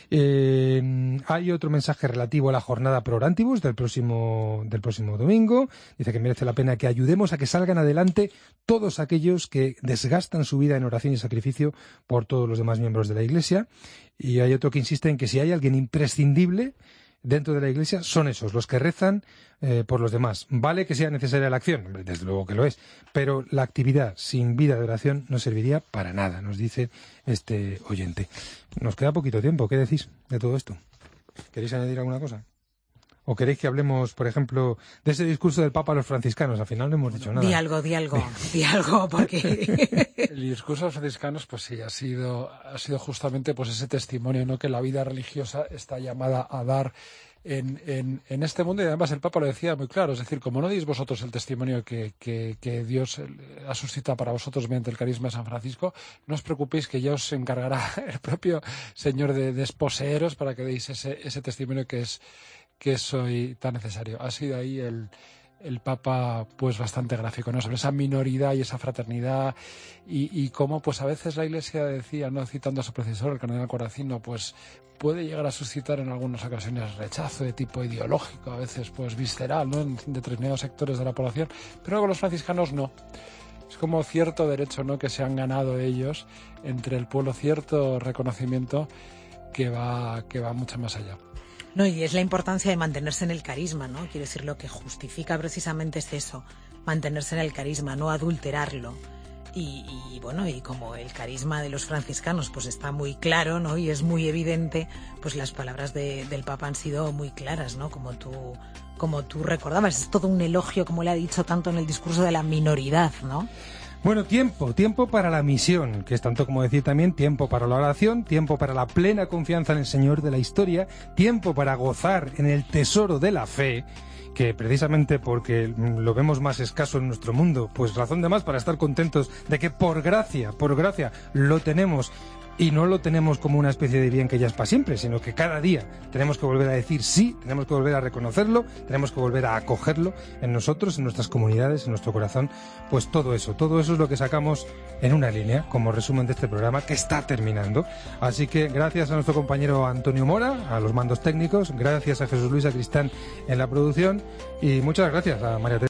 Hay otro mensaje relativo a la jornada Pro Orantibus del próximo domingo. Dice que merece la pena que ayudemos a que salgan adelante todos aquellos que desgastan su vida en oración y sacrificio por todos los demás miembros de la Iglesia. Y hay otro que insiste en que si hay alguien imprescindible dentro de la Iglesia, son esos, los que rezan por los demás. Vale que sea necesaria la acción, desde luego que lo es, pero la actividad sin vida de oración no serviría para nada, nos dice este oyente. Nos queda poquito tiempo, ¿qué decís de todo esto? ¿Queréis añadir alguna cosa? ¿O queréis que hablemos, por ejemplo, de ese discurso del Papa a los franciscanos? Al final no hemos dicho nada. Di algo, porque... El discurso de los franciscanos, pues sí, ha sido justamente pues ese testimonio, ¿no?, que la vida religiosa está llamada a dar en este mundo, y además el Papa lo decía muy claro, es decir, como no deis vosotros el testimonio que Dios ha suscitado para vosotros mediante el carisma de San Francisco, no os preocupéis que ya os encargará el propio Señor de desposeeros para que deis ese testimonio que es hoy tan necesario. Ha sido ahí el Papa pues bastante gráfico, ¿no? Sobre esa minoridad y esa fraternidad y cómo pues a veces la Iglesia decía, no citando a su predecesor, el cardenal Corracino, pues puede llegar a suscitar en algunas ocasiones rechazo de tipo ideológico, a veces pues visceral, ¿no? En determinados sectores de la población, pero con los franciscanos no. Es como cierto derecho, ¿no? Que se han ganado ellos entre el pueblo, cierto reconocimiento que va mucho más allá. No, y es la importancia de mantenerse en el carisma, ¿no? Quiero decir, lo que justifica precisamente es eso, mantenerse en el carisma, no adulterarlo. Y bueno, y como el carisma de los franciscanos pues está muy claro, ¿no? Y es muy evidente, pues las palabras del Papa han sido muy claras, ¿no? Como tú recordabas, es todo un elogio, como le ha dicho tanto en el discurso de la minoridad, ¿no? Bueno, tiempo para la misión, que es tanto como decir también tiempo para la oración, tiempo para la plena confianza en el Señor de la historia, tiempo para gozar en el tesoro de la fe, que precisamente porque lo vemos más escaso en nuestro mundo, pues razón de más para estar contentos de que por gracia lo tenemos. Y no lo tenemos como una especie de bien que ya es para siempre, sino que cada día tenemos que volver a decir sí, tenemos que volver a reconocerlo, tenemos que volver a acogerlo en nosotros, en nuestras comunidades, en nuestro corazón. Pues todo eso es lo que sacamos en una línea como resumen de este programa que está terminando. Así que gracias a nuestro compañero Antonio Mora, a los mandos técnicos, gracias a Jesús Luis Sacristán en la producción y muchas gracias a María Teresa